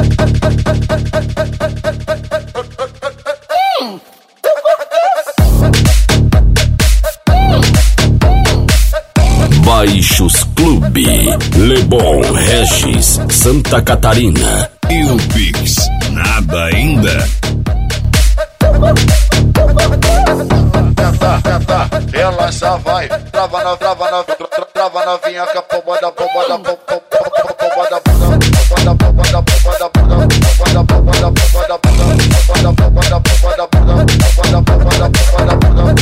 Baixos Clube, Lebon, Regis, Santa Catarina. E o Pix, nada ainda? Ela já vai, trava novinha com a pomba da pomba da pomba da pomba da pomba da pomba da pomba da pomba da pomba da pomba da pomba da pomba da pomba da pomba da pomba da pomba da pomba da pomba da pomba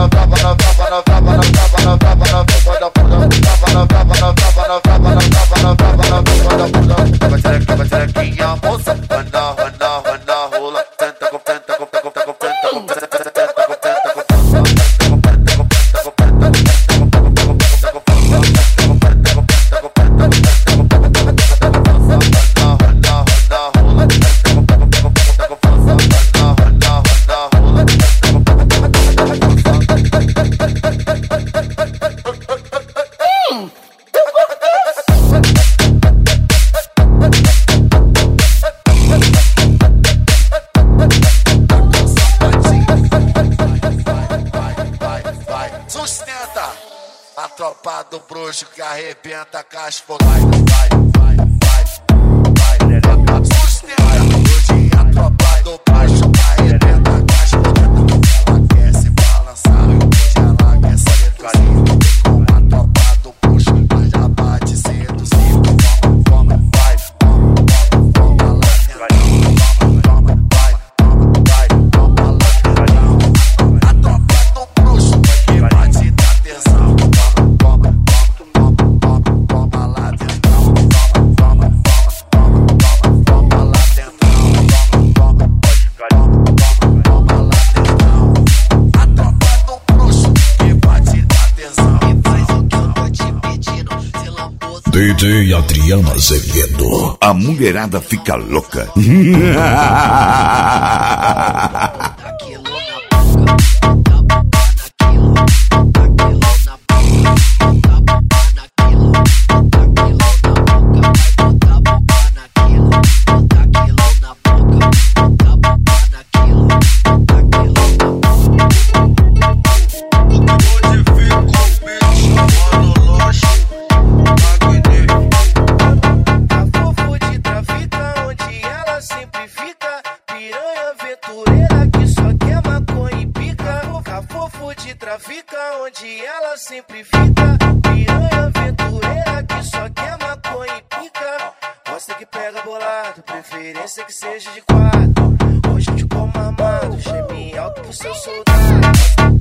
sustenta a tropa do bruxo que arrebenta a caixa. Vai, sustenta hoje a tropa do bruxo que arrebenta a caixa. Ela quer se balançar, hoje ela quer ser seduzida. Com a tropa do bruxo, mas já bate seduzida. Toma, vai, toma lá dentro. Toma, vai, toma lá dentro. A tropa do bruxo que bate da tesão. Toma lá dentro. Toma lá dentro. Toma lá dentro. A tropa do bruxo que bate da tesão. E faz o que eu tô te pedindo, se lamboso. DJ Adriano Azevedo. A mulherada fica louca. Fica onde ela sempre fica, piranha aventureira que só quer maconha e pica. Gosta que pega bolado, preferência que seja de quatro. Hoje eu te como amado, geme alto pro seu soldado.